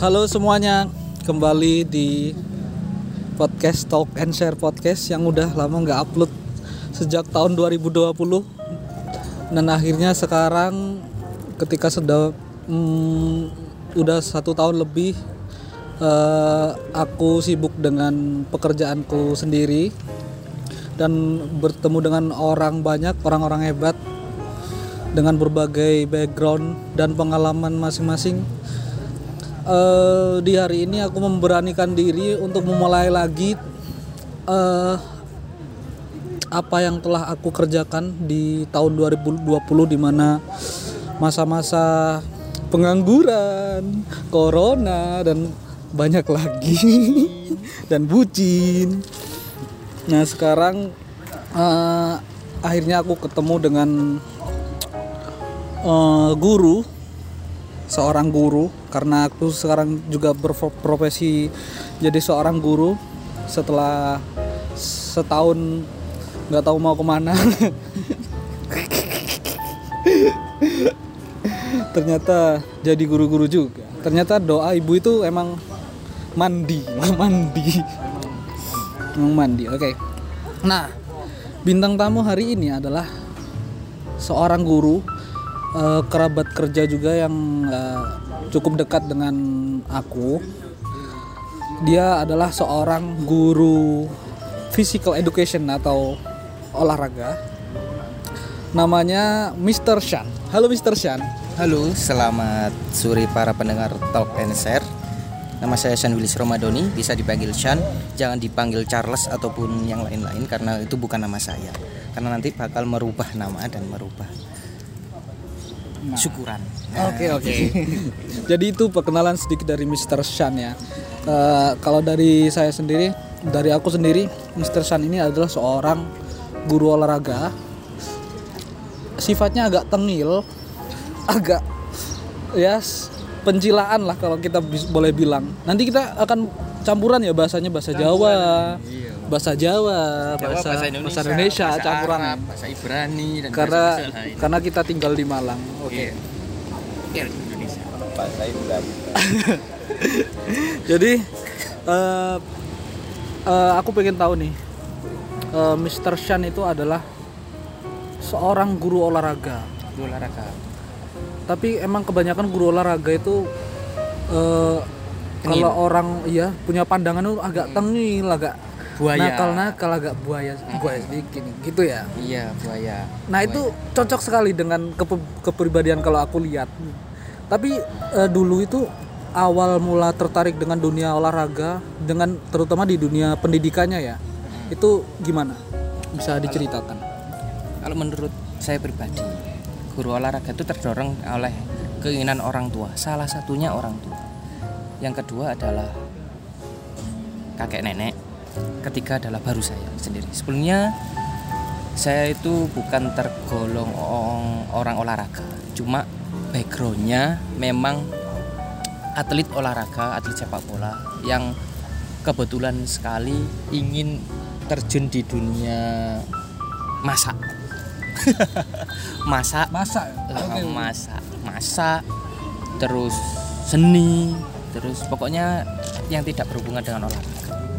Halo semuanya, kembali di podcast Talk and Share Podcast yang udah lama nggak upload sejak tahun 2020. Dan akhirnya sekarang ketika sudah udah 1 tahun lebih, aku sibuk dengan pekerjaanku sendiri dan bertemu dengan orang-orang hebat dengan berbagai background dan pengalaman masing-masing. Di hari ini aku memberanikan diri untuk memulai lagi apa yang telah aku kerjakan di tahun 2020, di mana masa-masa pengangguran, corona, dan banyak lagi dan bucin. Nah sekarang akhirnya aku ketemu dengan seorang guru, karena aku sekarang juga berprofesi jadi seorang guru setelah setahun nggak tahu mau kemana. Ternyata jadi guru-guru juga. Ternyata doa ibu itu emang mandi. Oke. Nah, bintang tamu hari ini adalah seorang guru, kerabat kerja juga yang cukup dekat dengan aku. Dia adalah seorang guru physical education atau olahraga. Namanya Mr. Shan. Halo Mr. Shan. Halo, selamat sore para pendengar Talk and Share. Nama saya Shan Willis Romadoni, bisa dipanggil Shan, jangan dipanggil Charles ataupun yang lain-lain karena itu bukan nama saya. Karena nanti bakal merubah nama dan merubah syukuran. Oke. Jadi itu perkenalan sedikit dari Mr. Shan ya. Kalau dari aku sendiri, Mr. Shan ini adalah seorang guru olahraga. Sifatnya agak tengil, agak pencilaan lah kalau kita boleh bilang. Nanti kita akan campuran ya bahasanya, bahasa Jawa, bahasa Indonesia, campuran, bahasa Ibrani dan karena kita tinggal di Malang. Oke. Indonesia. Bahasa Ibrani. Jadi aku pengen tahu nih, Mr. Shan itu adalah seorang guru olahraga. Tapi emang kebanyakan guru olahraga itu kalau orang punya pandangan itu agak tengil, agak buaya. Nakal, agak buaya sedikit gitu ya. Iya, buaya. Nah, itu cocok sekali dengan kepribadian kalau aku lihat. Tapi dulu itu awal mula tertarik dengan dunia olahraga, dengan terutama di dunia pendidikannya ya. Itu gimana? Bisa diceritakan? Kalau menurut saya pribadi, guru olahraga itu terdorong oleh keinginan orang tua. Salah satunya orang tua. Yang kedua adalah kakek nenek. Ketiga adalah baru saya sendiri. Sebelumnya saya itu bukan tergolong orang olahraga, cuma backgroundnya memang atlet olahraga, atlet sepak bola yang kebetulan sekali ingin terjun di dunia masak. masak, terus seni, terus pokoknya yang tidak berhubungan dengan olahraga.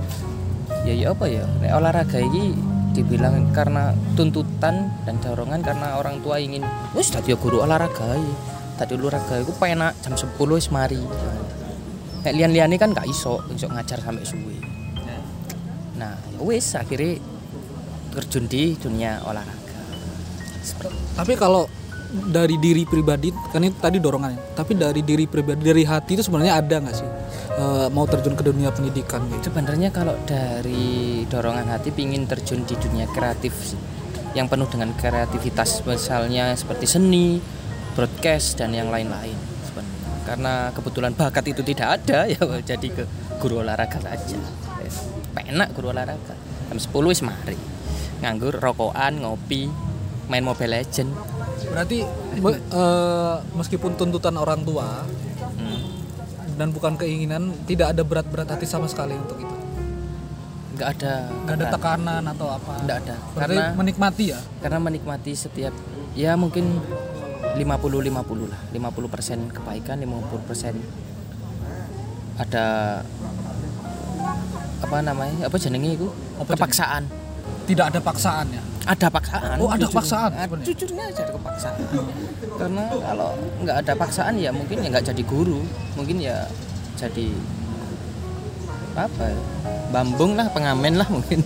Olahraga ini dibilang karena tuntutan dan dorongan karena orang tua ingin wis dadi guru olahraga. Tadi olahraga iku penak jam 10 wis mari. Nek liyan-liyane kan gak iso ngajar sampai suwe. Nah, wis akhirnya terjun di dunia olahraga. Tapi kalau dari diri pribadi, kan itu tadi dorongannya. Tapi dari diri pribadi, dari hati itu sebenarnya ada nggak sih mau terjun ke dunia pendidikan gitu? Sebenarnya kalau dari dorongan hati pingin terjun di dunia kreatif sih, yang penuh dengan kreativitas, misalnya seperti seni, broadcast dan yang lain-lain. Karena kebetulan bakat itu tidak ada ya jadi ke guru olahraga saja. Penak guru olahraga. Jam 10 wis mari. Nganggur rokokan, ngopi, main Mobile Legend. Berarti meskipun tuntutan orang tua dan bukan keinginan, tidak ada berat-berat hati sama sekali untuk itu. Nggak ada tekanan atau apa. Nggak ada. Karena menikmati ya. Karena menikmati setiap ya mungkin 50-50 lah. 50% kebaikan, 50% ada apa namanya? Apa jenenge itu? Kepaksaan. Tidak ada paksaan ya. Ada paksaan. Oh, ada paksaan sebenarnya. Jujurnya aja ada kepaksaan. Karena kalau nggak ada paksaan ya mungkin ya nggak jadi guru, mungkin ya jadi apa? Ya? Bambung lah, pengamen lah mungkin.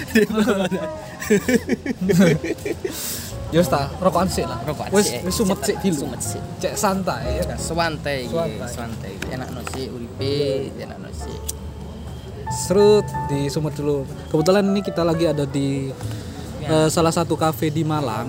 Yos ta, rokokan sik lah. Wis sumet sik dulu. Sumet sik. Cek santai ya kan. Santai. Enakno sik uripe, enakno sik. Serut di Sumet dulu. Kebetulan ini kita lagi ada di salah satu kafe di Malang.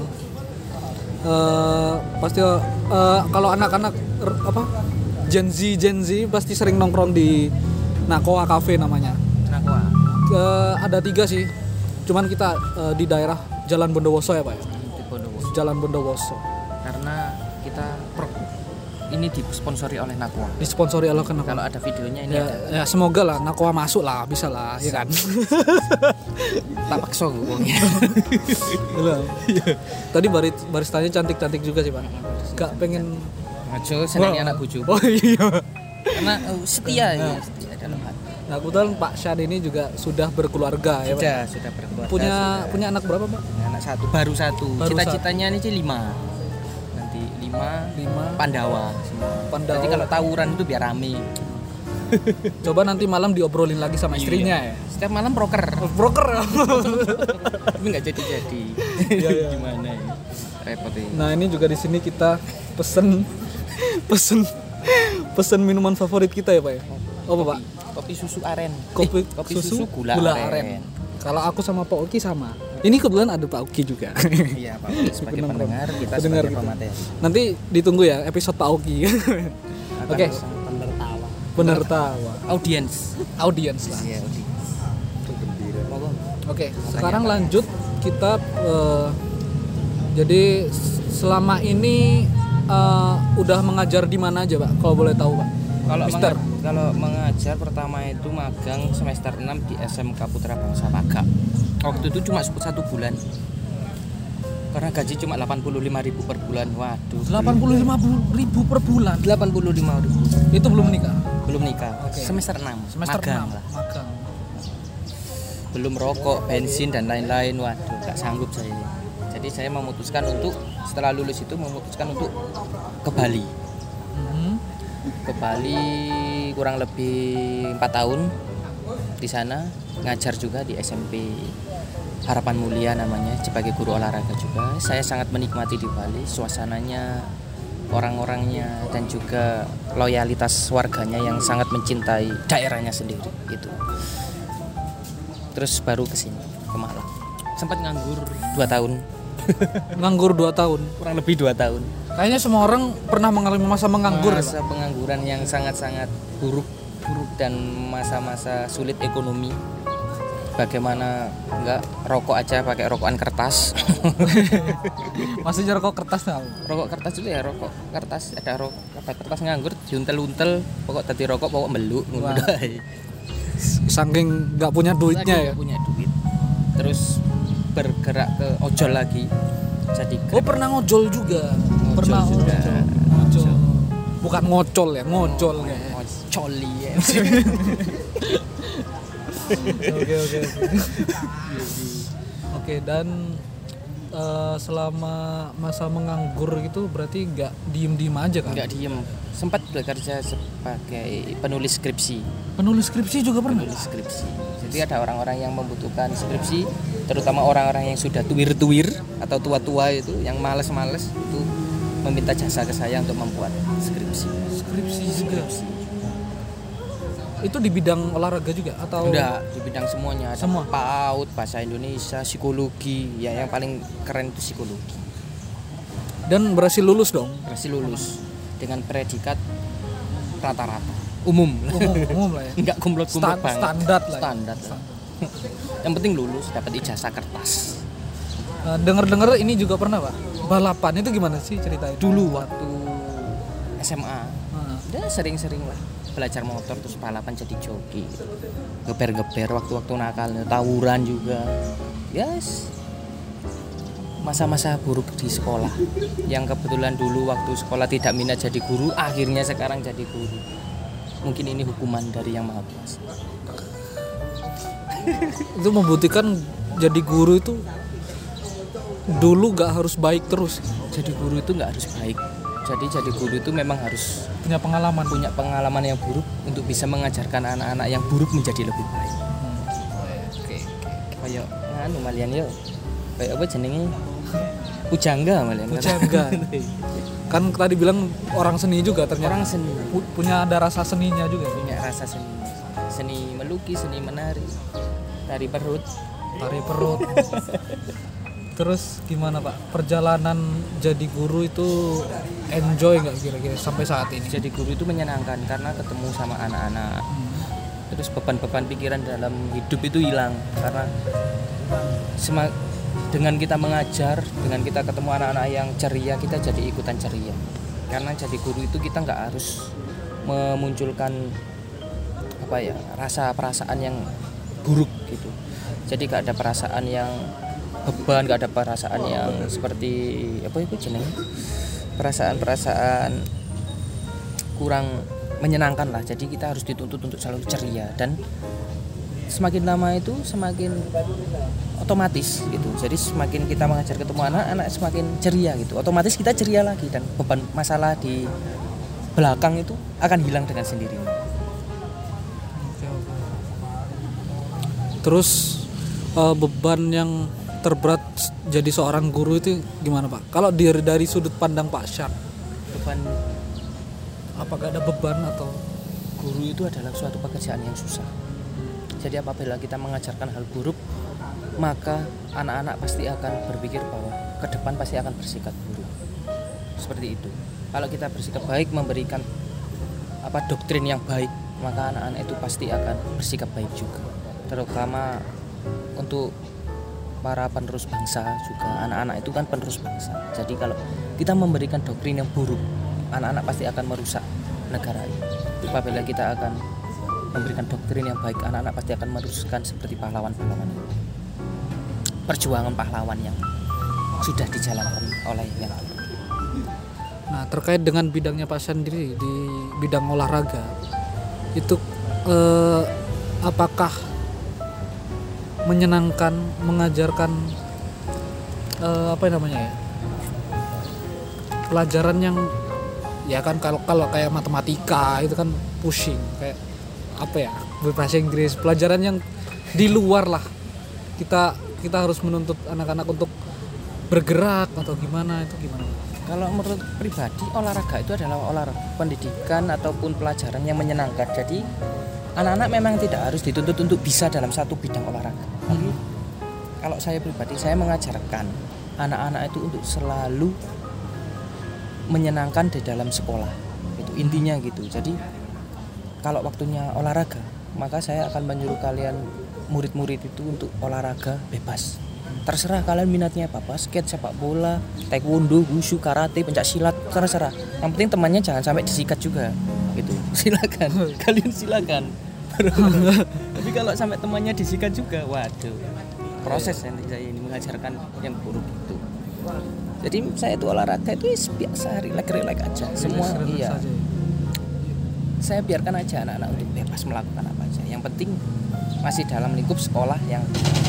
Pasti kalau anak-anak Gen Z pasti sering nongkrong di Nakoa Cafe namanya. Nakoa. Ada 3 sih. Cuman kita di daerah Jalan Bondowoso ya Pak ya. Di Bondowoso. Jalan Bondowoso. Karena kita ini disponsori oleh Nakoa. Disponsori oleh Nakoa. Kalau ada videonya ini ya, ada. Ya semoga lah Nakoa masuk lah, bisa lah, ya kan. Tak paksa ngomongnya. Tadi baristanya cantik-cantik juga sih Pak. Gak pengen ngaco senangnya anak bojo. Oh iya. Karena setia ya, setia dalam hati. Nah, kebetulan Pak Syad ini juga sudah berkeluarga ya Pak. Sudah berkeluarga. Punya anak berapa Pak? Anak baru satu. Cita-citanya ini sih 5. Nanti 5 Pandawa semua. Jadi kalau tawuran itu biar rame. Coba nanti malam diobrolin lagi sama istrinya ya. Setiap malam broker. Tapi nggak jadi. Iya. Gimana ya? Repot ya. Nah, ini juga di sini kita pesen minuman favorit kita ya Pak ya. Apa Pak? Kopi susu aren. Kopi susu gula aren. Kalau aku sama Pak Oki sama. Ini kebetulan ada Pak Oki juga. Iya, Pak Oki sebagai pendengar, kita sebagai pemateri. Nanti ditunggu ya episode Pak Oki. Oke. Penertawa. Audiens lah. Iya, audiens. Oke, sekarang lanjut kita jadi selama ini udah mengajar di mana aja Pak? Kalau boleh tahu Pak. Kalau mengajar pertama itu magang semester 6 di SMK Putra Bangsa Paga. Waktu itu cuma 1 bulan. Karena gaji cuma 85.000 per bulan. Waduh. 85.000 per bulan. 85.000. Itu belum nikah. Okay. Semester 6. Semester magang 6. Magang. Belum rokok, bensin dan lain-lain. Waduh, gak sanggup saya ini. Jadi saya memutuskan untuk setelah lulus itu untuk ke Bali. Ke Bali kurang lebih 4 tahun di sana, ngajar juga di SMP Harapan Mulia namanya, sebagai guru olahraga juga. Saya sangat menikmati di Bali, suasananya, orang-orangnya, dan juga loyalitas warganya yang sangat mencintai daerahnya sendiri gitu. Terus baru ke sini, ke Malang. Sempat nganggur 2 tahun. Nganggur 2 tahun. Kurang lebih 2 tahun. Kayaknya semua orang pernah mengalami masa menganggur. Masa pengangguran yang sangat-sangat buruk dan masa-masa sulit ekonomi. Bagaimana enggak rokok aja pakai rokokan kertas. Masih rokok kertas tahu. Rokok kertas dulu ya, rokok kertas ada kertas nganggur diuntel-untel, pokok tadi rokok pokok meluk ngono. Saking enggak punya duitnya ya. Punya duit. Terus bergerak ke ojol lagi. Jadi pernah ngojol juga. Ngojol. Bukan ngocol ya, ngojol ya. Ngocoli ya. Oke, dan selama masa menganggur gitu berarti nggak diem aja kan? Nggak diem, sempat bekerja sebagai penulis skripsi. Penulis skripsi juga pernah? Penulis skripsi. Jadi ada orang-orang yang membutuhkan skripsi, terutama orang-orang yang sudah tuwir-tuwir atau tua-tua itu, yang males-males itu meminta jasa ke saya untuk membuat skripsi. Skripsi. Itu di bidang olahraga juga atau? Enggak, di bidang semuanya. Ada semua. PAUD, bahasa Indonesia, psikologi. Ya, yang paling keren itu psikologi. Dan berhasil lulus dong? Berhasil lulus dengan predikat rata-rata. Umum lah ya. Enggak kumlot-kumlot banget. Standar lah. Yang penting lulus, dapat ijazah kertas. Dengar-dengar ini juga pernah Pak. Balapan itu gimana sih ceritanya? Dulu waktu SMA. Udah sering-sering lah belajar motor, terus balapan jadi joki gitu. Geber-geber waktu-waktu nakal, tawuran juga. Yes. Masa-masa buruk di sekolah. Yang kebetulan dulu waktu sekolah tidak minat jadi guru, akhirnya sekarang jadi guru. Mungkin ini hukuman dari Yang Maha Kuasa. Itu membuktikan jadi guru itu dulu gak harus baik terus. Jadi guru itu nggak harus baik. Jadi guru itu memang harus Punya pengalaman yang buruk untuk bisa mengajarkan anak-anak yang buruk menjadi lebih baik. Oke. Kayak nganu malian yo. Kayak apa jenenge? Pujangga malian. Pujangga. Kan tadi bilang orang seni juga ternyata. Orang seni Punya ada rasa seninya juga. punya rasa seni. Seni melukis, seni menari, tari perut. Terus gimana Pak? Perjalanan jadi guru itu enjoy nggak kira-kira sampai saat ini? Jadi guru itu menyenangkan karena ketemu sama anak-anak. Terus beban-beban pikiran dalam hidup itu hilang karena dengan kita mengajar, dengan kita ketemu anak-anak yang ceria, kita jadi ikutan ceria. Karena jadi guru itu kita nggak harus memunculkan rasa perasaan yang buruk gitu. Jadi nggak ada perasaan yang beban, gak ada perasaan yang seperti perasaan kurang menyenangkan lah. Jadi kita harus dituntut untuk selalu ceria dan semakin lama itu semakin otomatis gitu. Jadi semakin kita mengajar ketemu anak semakin ceria gitu. Otomatis kita ceria lagi dan beban masalah di belakang itu akan hilang dengan sendirinya. Terus beban yang terberat jadi seorang guru itu gimana Pak? Kalau dari sudut pandang Pak Syar, Beban apakah ada beban atau guru itu adalah suatu pekerjaan yang susah. Jadi apabila kita mengajarkan hal buruk, maka anak-anak pasti akan berpikir bahwa ke depan pasti akan bersikap buruk. Seperti itu. Kalau kita bersikap baik, memberikan doktrin yang baik, maka anak-anak itu pasti akan bersikap baik juga. Terutama untuk para penerus bangsa juga, anak-anak itu kan penerus bangsa. Jadi kalau kita memberikan doktrin yang buruk, anak-anak pasti akan merusak negara ini. Apabila kita akan memberikan doktrin yang baik, anak-anak pasti akan meneruskan seperti pahlawan-pahlawan ini. Perjuangan pahlawan yang sudah dijalankan oleh yang dulu. Nah, terkait dengan bidangnya Pak sendiri di bidang olahraga, itu apakah menyenangkan mengajarkan pelajaran yang ya kan kalau kayak matematika itu kan pushing, kayak bahasa Inggris, pelajaran yang di luar lah kita harus menuntut anak-anak untuk bergerak atau gimana, itu gimana? Kalau menurut pribadi, olahraga itu adalah olahraga pendidikan ataupun pelajaran yang menyenangkan. Jadi anak-anak memang tidak harus dituntut untuk bisa dalam satu bidang olahraga. Tapi kalau saya pribadi, saya mengajarkan anak-anak itu untuk selalu menyenangkan di dalam sekolah. Itu intinya gitu. Jadi kalau waktunya olahraga, maka saya akan menyuruh kalian murid-murid itu untuk olahraga bebas. Terserah kalian minatnya apa, basket, sepak bola, taekwondo, wushu, karate, pencak silat, terserah. Yang penting temannya jangan sampai disikat juga. Gitu. Silakan. Kalian silakan. Tapi kalau sampai temannya disikat juga, waduh, proses nanti saya ini mengajarkan yang buruk itu. Jadi saya itu olahraga itu biasa, relax aja. Semua iya. Saya biarkan aja anak-anak untuk bebas melakukan apa aja. Yang penting masih dalam lingkup sekolah yang.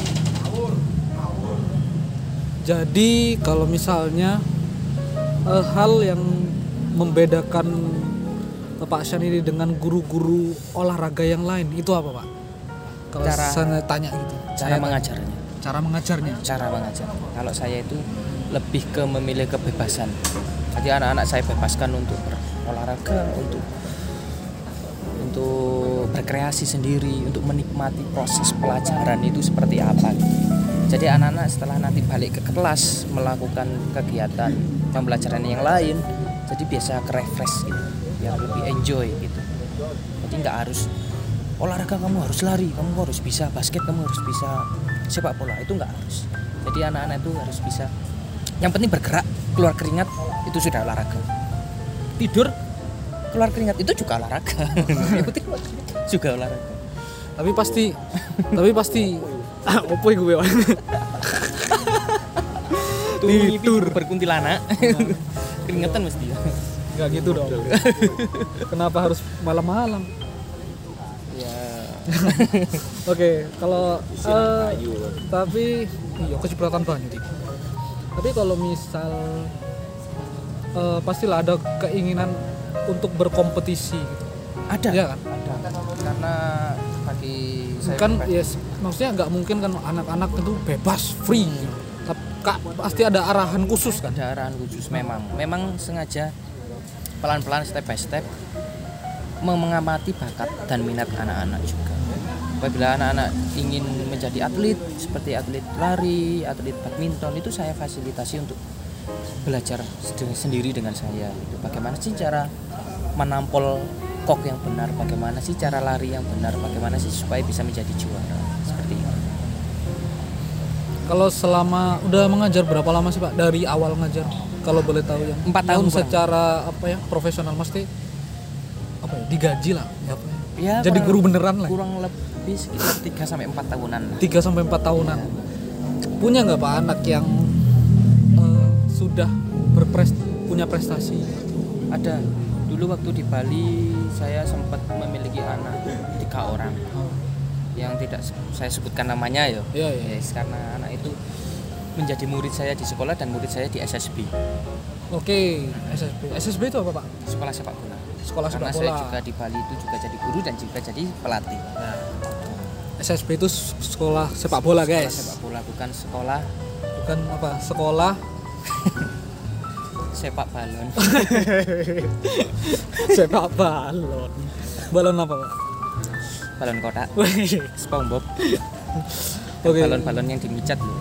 Jadi kalau misalnya hal yang membedakan Pak Syan ini dengan guru-guru olahraga yang lain itu apa Pak? Kalau saya tanya gitu. Cara mengajarnya. Cara mengajar. Kalau saya itu lebih ke memilih kebebasan. Jadi anak-anak saya bebaskan untuk berolahraga, untuk berkreasi sendiri, untuk menikmati proses pelajaran itu seperti apa. Jadi anak-anak setelah nanti balik ke kelas melakukan kegiatan pembelajaran yang lain, jadi biasa refresh gitu, biar lebih enjoy gitu. Jadi nggak harus olahraga kamu harus lari, kamu harus bisa basket, kamu harus bisa sepak bola, itu nggak harus. Jadi anak-anak itu harus bisa, yang penting bergerak, keluar keringat, itu sudah olahraga. Tidur, keluar keringat, itu juga olahraga. Yang penting juga olahraga. Tapi pasti opo iku ya. Tidur berkuntilanak. Keringetan mesti. Enggak gitu dong. Kenapa harus malam-malam? Ya. Oke, kalau tapi iya kecipratan banyak sih. Tapi kalau misal pastilah ada keinginan untuk berkompetisi gitu. Ada. Iya kan? Ada. Karena bagi saya Kan yes, maksudnya nggak mungkin kan anak-anak itu bebas free. Tapi pasti ada arahan khusus kan? ada arahan khusus memang sengaja pelan-pelan step by step mengamati bakat dan minat anak-anak juga. Apabila anak-anak ingin menjadi atlet seperti atlet lari, atlet badminton, itu saya fasilitasi untuk belajar sendiri dengan saya. Bagaimana sih cara menampol kok yang benar, bagaimana sih cara lari yang benar, bagaimana sih supaya bisa menjadi juara seperti itu. Kalau selama udah mengajar berapa lama sih Pak dari awal ngajar? Kalau boleh tahu yang 4 tahun secara apa ya profesional mesti apa ya digaji lah ya, apa ya? Ya, Jadi guru beneran lah. Kurang lebih sekitar 3 sampai 4 tahunan. 3 sampai 4 tahunan. Punya nggak Pak anak yang sudah punya prestasi? Ada. Dulu waktu di Bali saya sempat memiliki anak 3 orang. Yang tidak saya sebutkan namanya ya. Iya, iya. Yes, karena anak itu menjadi murid saya di sekolah dan murid saya di SSB. Oke, SSB itu apa Pak? Sekolah sepak bola. Sekolah sepak Karena bola. saya juga di Bali itu juga jadi guru dan juga jadi pelatih. Nah, SSB itu sekolah sepak bola guys. Sekolah sepak bola bukan sekolah Bukan apa? Sekolah sepak balon. sepak balon. Balon apa Pak? Balon kotak. SpongeBob. Oke. Balon-balon yang dimicat loh.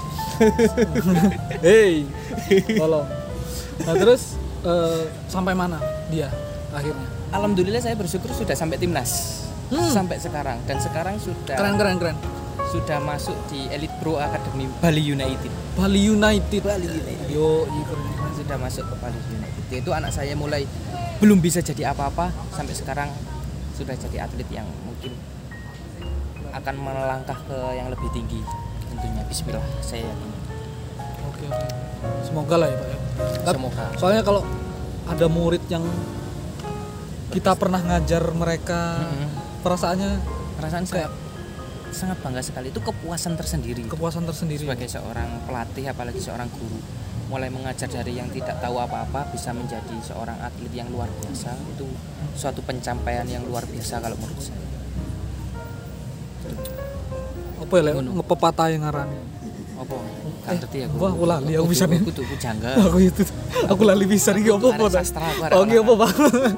Hei, tolong. Nah terus sampai mana dia akhirnya? Alhamdulillah saya bersyukur sudah sampai timnas sampai sekarang, dan sekarang sudah Keren. sudah masuk di Elite Pro Academy Bali United. Bali United. Yo, keren. Sudah masuk ke Bali United. Itu anak saya mulai belum bisa jadi apa-apa sampai sekarang sudah jadi atlet yang mungkin akan melangkah ke yang lebih tinggi tentunya. Bismillah, saya yakin. Oke. Semoga lah ya Pak ya. Semoga. Soalnya kalau ada murid yang kita pernah ngajar mereka, perasaan saya sangat bangga sekali. Itu kepuasan tersendiri. Sebagai seorang pelatih, apalagi seorang guru, mulai mengajar dari yang tidak tahu apa-apa bisa menjadi seorang atlet yang luar biasa, itu suatu pencapaian yang luar biasa kalau menurut saya. Apa ya ngepepatah yang ngarani? Apa? Kan ngerti aku. Wah, aku lali aku bisa nih. Kudu jangga. Aku lali bisa iki opo apa? Oke, apa Pak?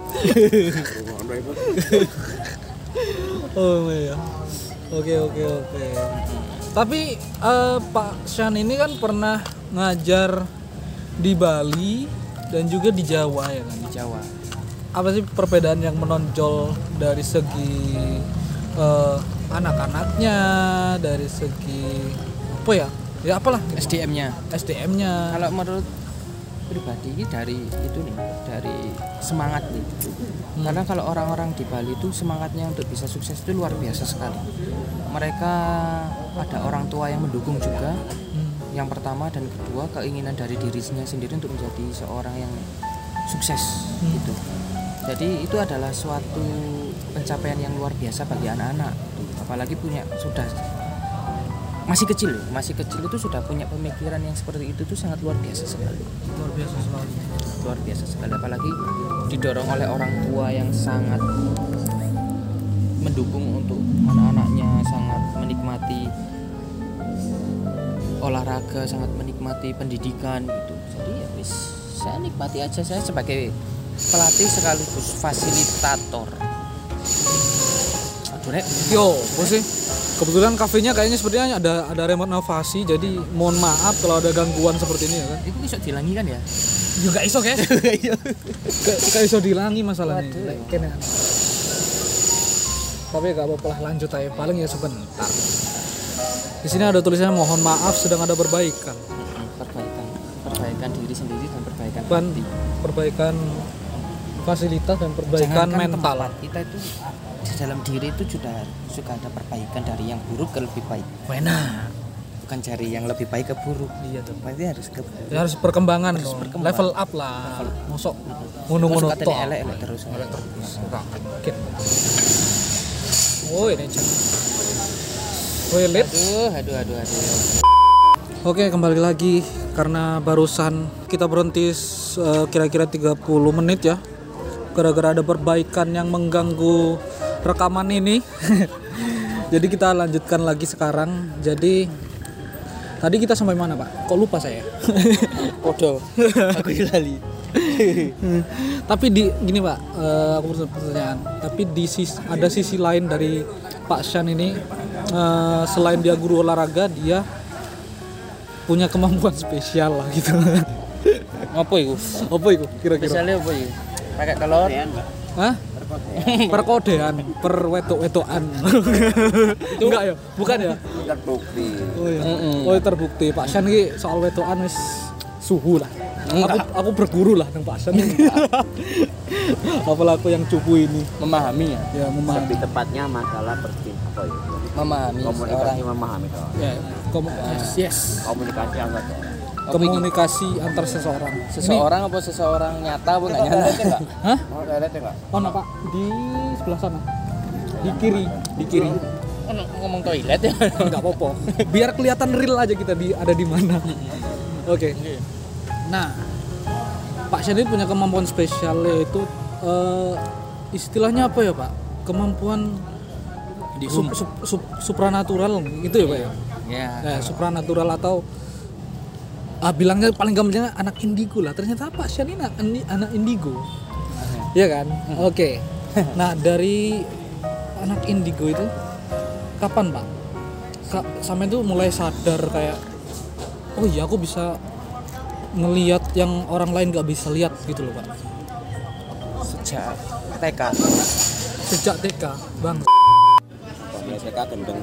Oh iya. Oke. Tapi Pak Shan ini kan pernah ngajar di Bali dan juga di Jawa ya kan? Di Jawa. Apa sih perbedaan yang menonjol dari segi anak-anaknya, dari segi apa ya? Ya apalah SDM-nya. Kalau menurut pribadi ini dari semangat nih. Karena kalau orang-orang di Bali itu semangatnya untuk bisa sukses itu luar biasa sekali. Mereka ada orang tua yang mendukung juga. Yang pertama dan kedua, keinginan dari dirinya sendiri untuk menjadi seorang yang sukses gitu. Jadi itu adalah suatu pencapaian yang luar biasa bagi anak-anak. Apalagi sudah masih kecil itu sudah punya pemikiran yang seperti itu tuh sangat luar biasa sekali. Apalagi didorong oleh orang tua yang sangat mendukung untuk anak-anaknya, sangat menikmati olahraga, sangat menikmati pendidikan gitu. Jadi ya wis, saya nikmati aja, saya sebagai pelatih sekaligus fasilitator. Aduh Rek, sih. Kebetulan kafenya kayaknya sepertinya ada renovasi, jadi mohon maaf kalau ada gangguan seperti ini ya kan. Itu bisa dilangi kan ya? Juga iso guys. Kayak iso dilangi masalahnya. Kene. Tapi gak apa-apa lah, lanjut aja, paling ya sebentar. Di sini ada tulisannya mohon maaf sedang ada perbaikan diri sendiri dan perbaikan hati. Perbaikan fasilitas dan perbaikan mental. Kita itu di dalam diri itu sudah ada perbaikan dari yang buruk ke lebih baik. Benar. Bukan cari yang lebih baik ke buruk. Iya tuh. Berarti harus ke harus perkembangan dong. Level up lah. Mosok ngono-ngono tok. Elek terus. Mungkin. Oh ini cang. Toilet. Aduh. Oke, kembali lagi karena barusan kita berhenti kira-kira 30 menit ya. Gara-gara ada perbaikan yang mengganggu rekaman ini. Jadi kita lanjutkan lagi sekarang. Jadi tadi kita sampai mana, Pak? Kok lupa saya? Podo. Aku lali. Tapi gini, Pak, aku pertanyaan. Tapi ada sisi lain dari Pak Shan ini, selain dia guru olahraga, dia punya kemampuan spesial lah gitu. Apa itu? Kira-kira? Spesialnya apa itu? Pakai telur? Hah? Perkodean, perwetok-wetokan. Enggak ya? Bukan ya? Terbukti. Oh iya. Oh terbukti. Pak Shan ini soal wetokan wis suhu lah. Aku berguru lah nang Pak Shan. Apalagi aku yang cupu ini. Memahami ya? Ya memahami. Lebih tepatnya masalah apa itu? Memahami Komunikasi memahami toh. Ya, yes. Komunikasi antar toh. Komunikasi antar seseorang. Seseorang apa seseorang nyata apa enggak nyata? Hah? Mau toilet enggak? Oh, nah, Pak, di sebelah sana. Di kiri. Ngomong toilet ya? Enggak apa-apa. Biar kelihatan real aja kita ada di mana. Oke. Nah, Pak Shan punya kemampuan spesial yaitu istilahnya apa ya, Pak? Kemampuan supranatural gitu ya, Pak ya? Ya. Nah, supranatural atau bilangnya paling gampangnya anak indigo lah. Ternyata Pak Shan ini anak indigo. Iya kan? Oke. Nah, dari anak indigo itu kapan, Pak? Sampai itu mulai sadar kayak oh iya aku bisa ngelihat yang orang lain gak bisa lihat gitu loh, Pak. Sejak TK, Bang. Mulai TK gendeng.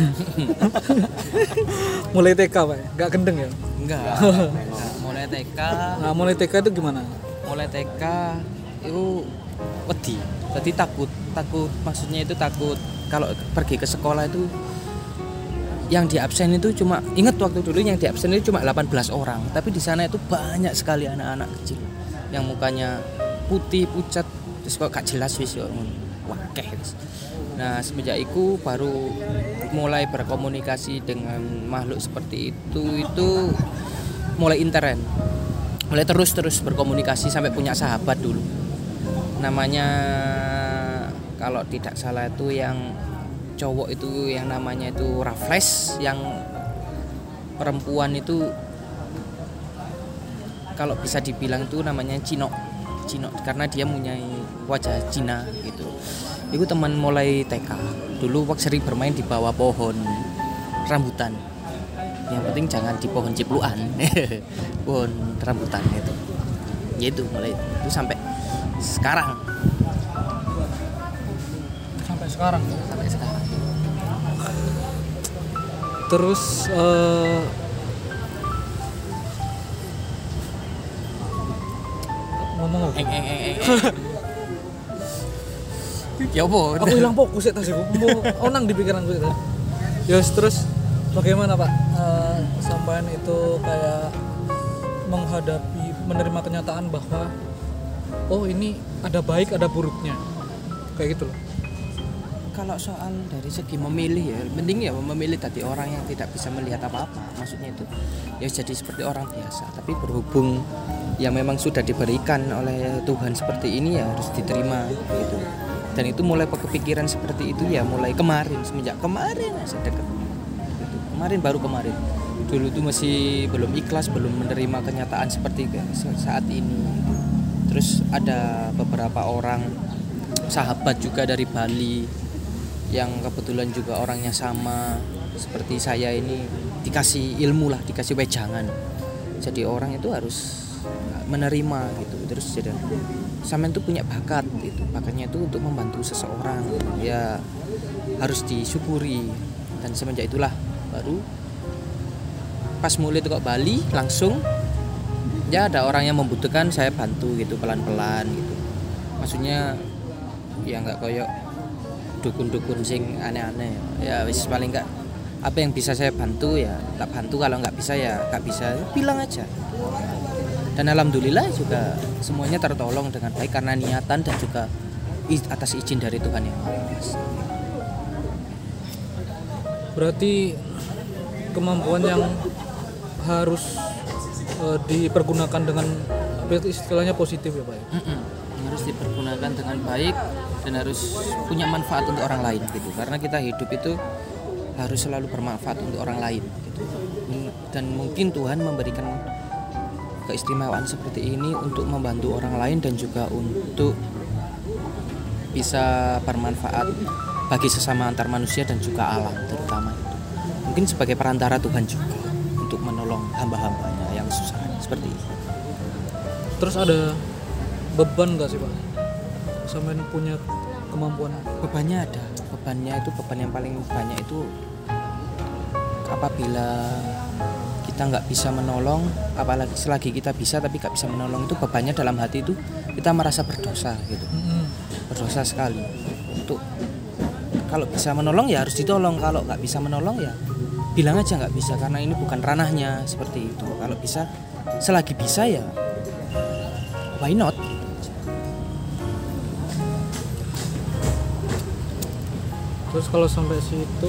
Mulai TK, Pak. Gak gendeng ya? Enggak. Mulai TK. Nah, mulai TK itu gimana? Mulai TK itu wedi. Jadi takut. Maksudnya itu takut kalau pergi ke sekolah itu yang di absen itu cuma ingat waktu dulu yang di absen itu cuma 18 orang, tapi di sana itu banyak sekali anak-anak kecil yang mukanya putih pucat terus kok gak jelas wis yo. Wah, kehis. Nah, semenjak itu baru mulai berkomunikasi dengan makhluk seperti itu mulai intern. Mulai terus berkomunikasi sampai punya sahabat dulu. Namanya kalau tidak salah itu yang cowok itu yang namanya itu Raffles, yang perempuan itu kalau bisa dibilang itu namanya Cino karena dia punya wajah Cina gitu. Itu teman mulai TK. Dulu waktu sering bermain di bawah pohon rambutan. Yang penting jangan di pohon cipluan. Pohon rambutan itu. Yaitu mulai itu sampai sekarang. Sampai sekarang. Terus ngomong apa? Ya apa? Aku hilang fokus ya tadi. Onang di pikiranku itu. Yes, terus bagaimana, Pak? Sampean itu kayak menerima kenyataan bahwa oh ini ada baik ada buruknya. Kayak gitu loh. Kalau soal dari segi memilih ya, mending ya memilih tadi orang yang tidak bisa melihat apa-apa. Maksudnya itu ya jadi seperti orang biasa. Tapi berhubung yang memang sudah diberikan oleh Tuhan seperti ini ya harus diterima gitu. Dan itu mulai kepikiran seperti itu ya mulai semenjak kemarin dekat gitu. Baru kemarin. Dulu tuh masih belum ikhlas, belum menerima kenyataan seperti saat ini. Terus ada beberapa orang sahabat juga dari Bali yang kebetulan juga orangnya sama seperti saya ini, dikasih ilmu lah, dikasih wejangan. Jadi orang itu harus menerima gitu. Terus jadi sampean tuh punya bakat gitu. Bakatnya itu untuk membantu seseorang gitu. Ya harus disyukuri. Dan semenjak itulah baru pas mulai itu kok Bali langsung ya ada orang yang membutuhkan saya bantu gitu pelan-pelan gitu. Maksudnya ya enggak koyok dukun-dukun sing aneh-aneh ya wis paling enggak apa yang bisa saya bantu ya tak bantu, kalau nggak bisa ya nggak bisa bilang aja. Dan alhamdulillah juga semuanya tertolong dengan baik karena niatan dan juga atas izin dari Tuhan Yang Maha Kuasa. Berarti kemampuan yang harus dipergunakan dengan istilahnya positif ya Pak ya? Harus dipergunakan dengan baik dan harus punya manfaat untuk orang lain gitu, karena kita hidup itu harus selalu bermanfaat untuk orang lain gitu. Dan mungkin Tuhan memberikan keistimewaan seperti ini untuk membantu orang lain dan juga untuk bisa bermanfaat bagi sesama antar manusia dan juga alam terutama itu. Mungkin sebagai perantara Tuhan juga untuk menolong hamba-hambanya yang susah seperti ini. Terus ada beban nggak sih Pak? Sampai punya kemampuan? Bebannya ada. Bebannya itu beban yang paling banyak itu apabila kita nggak bisa menolong, apalagi selagi kita bisa tapi nggak bisa menolong, itu bebannya dalam hati itu kita merasa berdosa gitu. Berdosa sekali. Untuk kalau bisa menolong ya harus ditolong, kalau nggak bisa menolong ya bilang aja nggak bisa karena ini bukan ranahnya, seperti itu. Kalau bisa, selagi bisa ya why not? Terus kalau sampai situ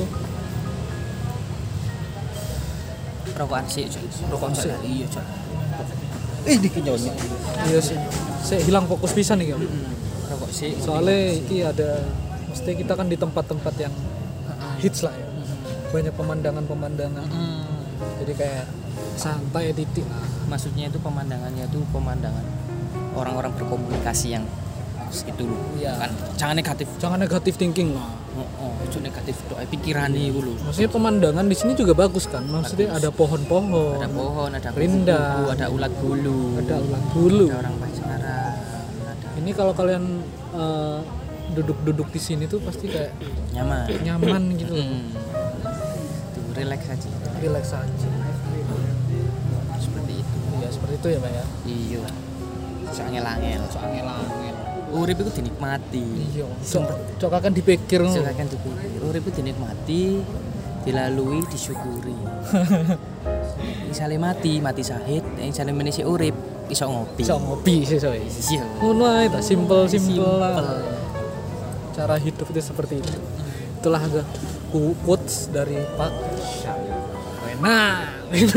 Rokokan sih, rokokan sih. Iya, Cok. Dikenyonya. Iya sih. Saya hilang fokus pisan nih Om. Rokok sih. Soalnya iki ada, mesti kita kan di tempat-tempat yang hits lah ya. Banyak pemandangan-pemandangan. Jadi kayak santai titik lah. Maksudnya itu pemandangannya itu pemandangan orang-orang berkomunikasi yang itu loh. Iya. Kan jangan negatif. Jangan negatif thinking lah. Itu negatif doa pikiran nih dulu. Maksudnya pemandangan di sini juga bagus kan. Maksudnya ada pohon-pohon. Ada pohon, ada rindang, kupu-kupu, ada ulat bulu. ada ulat bulu. Ada orang pacaran. Ada Ini kalau kalian duduk-duduk di sini tuh pasti kayak nyaman gitu. Tuh relax aja. Relax aja. Seperti itu. Iya, seperti itu ya, Pak ya. Iya. Soangel-angel. Urip itu dinikmati. Iya. Cok akan dipikir. Silakan dipikir. Urip itu dinikmati, dilalui, disyukuri. Misalnya mati syahid, misalnya menisi urip, iso ngopi. Iso ngopi sih soe. Iya. Ngono ae ta, simple lah. Cara hidup itu seperti itu. Itulah agak quotes dari Pak Wena.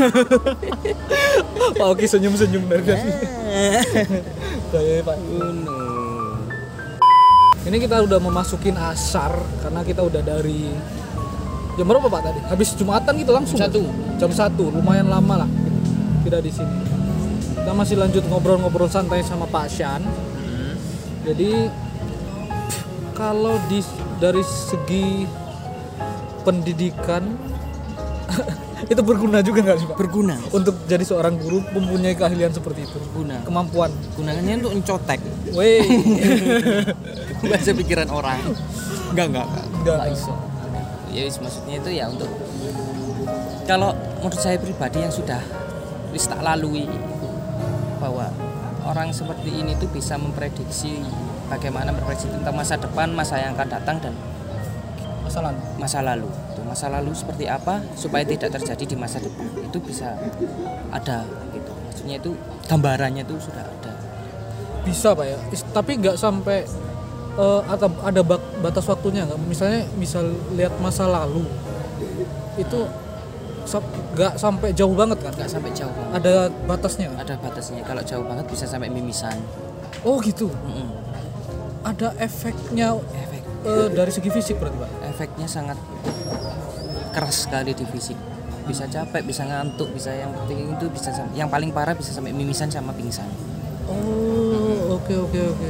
Pak Oki senyum-senyum dari tadi. Kayak Pak Uno. Ini kita udah memasukin asar karena kita udah dari jam berapa Pak tadi? Habis Jumatan gitu langsung. Jam 1, lumayan lama lah kita di sini. Kita masih lanjut ngobrol-ngobrol santai sama Pak Syan. Jadi kalau dari segi pendidikan itu berguna juga nggak sih Pak? Berguna. Untuk jadi seorang guru mempunyai keahlian seperti itu. Berguna. Kemampuan. Gunanya untuk mencotek. Weh. Baca pikiran orang. Enggak iso. Ya maksudnya itu ya untuk kalau menurut saya pribadi yang sudah wis tak lalui bahwa orang seperti ini tuh bisa memprediksi bagaimana berprediksi tentang masa depan, masa yang akan datang dan masa lalu. Masa lalu seperti apa supaya tidak terjadi di masa depan itu bisa ada gitu. Maksudnya itu gambarannya itu sudah ada. Bisa Pak ya. Tapi nggak sampai atau ada batas waktunya nggak? Misalnya lihat masa lalu itu nggak sampai jauh banget kan? Nggak sampai jauh banget. Ada batasnya kan? Ada batasnya. Kalau jauh banget bisa sampai mimisan. Oh gitu. Ada efeknya. Dari segi fisik berarti Pak? Efeknya sangat keras sekali di fisik. Bisa capek, bisa ngantuk, bisa yang penting itu bisa yang paling parah bisa sampai mimisan sama pingsan. Oh, oke.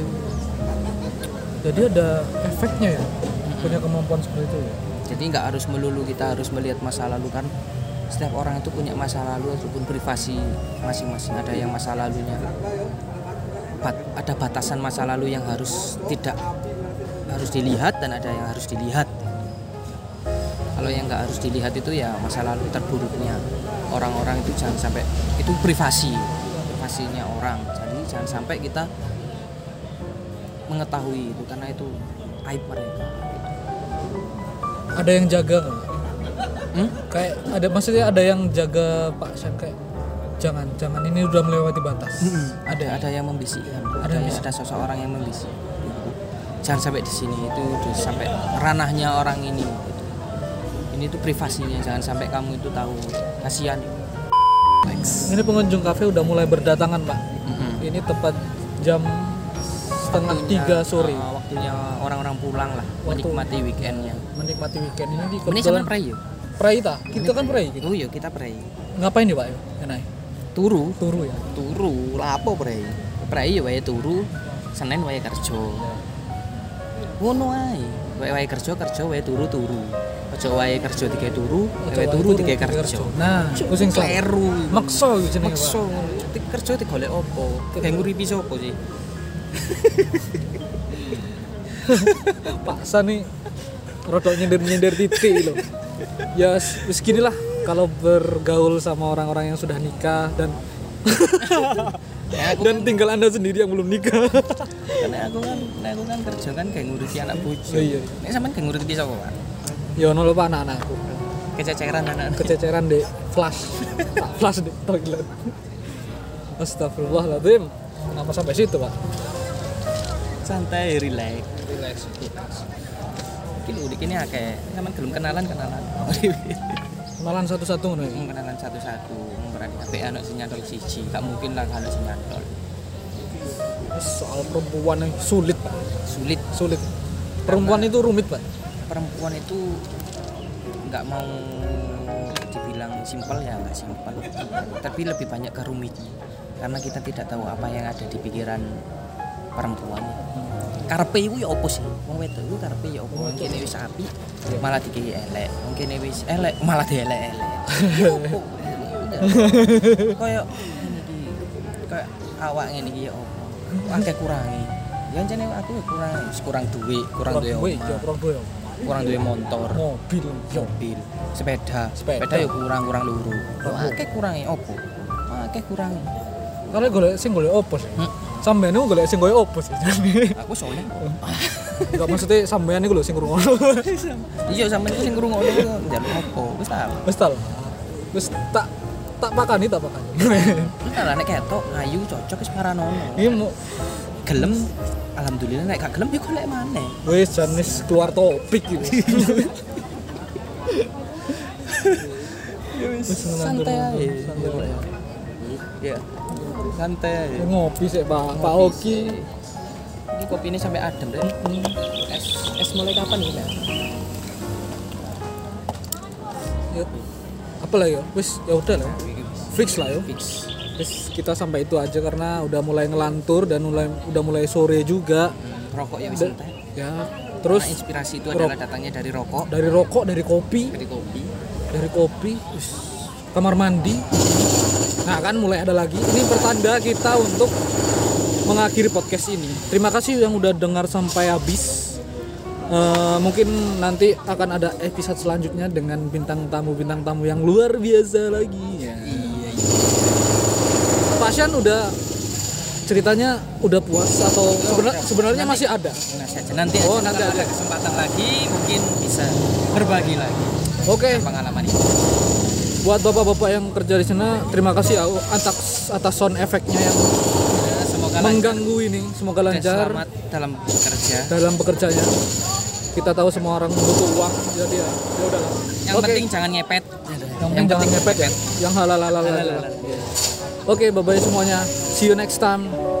Jadi ada efeknya ya? Punya kemampuan seperti itu ya? Jadi nggak harus melulu kita harus melihat masa lalu kan. Setiap orang itu punya masa lalu ataupun privasi masing-masing. Ada yang masa lalunya ada batasan masa lalu yang harus dilihat dan ada yang harus dilihat. Kalau yang nggak harus dilihat itu ya masa lalu terburuknya orang-orang itu jangan sampai itu privasinya orang. Jadi jangan sampai kita mengetahui itu karena itu aib mereka. Ada yang jaga nggak? Kayak maksudnya ada yang jaga Pak Syan kayak jangan ini udah melewati batas. Ada yang membisikkan. Ada sosok orang yang membisik. Jangan sampai di sini itu sampai ranahnya orang ini. Gitu. Ini tuh privasinya, jangan sampai kamu itu tahu. Kasihan. Ini pengunjung kafe udah mulai berdatangan, Pak. Ini tepat jam setengah 3 sore. Waktunya orang-orang pulang lah, menikmati weekendnya. Menikmati weekend ini di Ini sama pray yuk. Pray ta? Kita kan pray gitu. Oh iya, kita pray. Ngapain nih, Pak? Enak. Turu Turu ya. Turu, lapo pray? Pray ya wae turu, Senin wae kerja. Ngono ae. Wae kerja, wae turu. Aja wae kerja digawe turu, wae turu digawe kerja. Nah, ku sing kleru. Maksa iku jenenge, Pak. Maksa. Kerja digolek opo? Gawe nguripi sapa sih? Paksa nih rodok nyindir titik loh. Ya wis gini lah kalau bergaul sama orang-orang yang sudah nikah dan dan tinggal Anda sendiri yang belum nikah. Karena aku kan kerja kan kayak ngurusi anak bojo. Iya. Nek sampean kayak ngurusi sapa, Pak? Ya ono lho Pak anak-anakku. Kececeran anak-anak. Kececeran deh flash. Tak flash deh toilet. Astagfirullahaladzim. Kenapa sampai situ, Pak? Santai, relax. Mungkin udik ini akeh, sampean belum kenalan. Kenalan satu-satu ngono ya. Kenalan satu-satu, berani HP anak sing nyantol siji, gak mungkin lah anak sing nyantol. Soal perempuan yang sulit, Pak. Sulit. Perempuan itu rumit, Pak. Perempuan itu nggak mau dibilang simpel ya, nggak simpel, tapi lebih banyak kerumitnya karena kita tidak tahu apa yang ada di pikiran perempuan. Karepe iku ya opo sih? Wong wedok iku karepe ya opo? Mungkin wis apik malah dikei elek, mungkin wis elek malah dielek-elek. Ya opo? Kayak ngene iki, kayak awak ngene iki ya opo? Akeh kurangi. Ya jane aku kurang duit, kurang duwe kurang duwe motor, mobil, sepeda ya kurang luru. Akeh kurangi opo? Akeh kurangi. Karena golek opo sih? Sampeyan niku golek sing koyo opo sih? Aku soalnya. Enggak maksudnya sampeyan niku lho sing ngrungokno. Iya, sampeyan niku sing ngrungokno njaluk opo? Wis tak pakani. Entar nek ketok ayu cocok wis paranono. Iki mau gelem alhamdulillah, nek gak gelem ya golek maneh. Wis janis keluar topik iki. Ya wis santai ae. Ya. Santai ae. Ngopi sik, Pak. Pak Oki. Ini kopi ini sampai adem deh. Es mulai kapan ini? Ya. Apa lah ya? Wis ya udah lah. Fix lah ya. Wis kita sampai itu aja karena udah mulai ngelantur dan udah mulai sore juga. Rokok ya wis santai. Ya. Terus karena inspirasi itu adalah datangnya dari rokok. Dari kopi. Wis kamar mandi. Nah kan mulai ada lagi. Ini pertanda kita untuk mengakhiri podcast ini. Terima kasih yang udah dengar sampai habis. Mungkin nanti akan ada episode selanjutnya dengan bintang tamu yang luar biasa lagi. Ya. Iya. Pak Syan udah ceritanya udah puas atau sebenarnya masih ada? Nanti ada kesempatan lagi mungkin bisa berbagi lagi. Oke. Pengalaman ini. Buat bapak-bapak yang kerja di sana, terima kasih atas sound efeknya yang semoga mengganggu lancar. Ini semoga lancar. Selamat dalam bekerjanya. Kita tahu semua orang butuh uang, jadi ya udahlah. Yang penting jangan ngepet. Yang jangan ngepet ya. Yang halal. Oke, bye-bye semuanya. See you next time.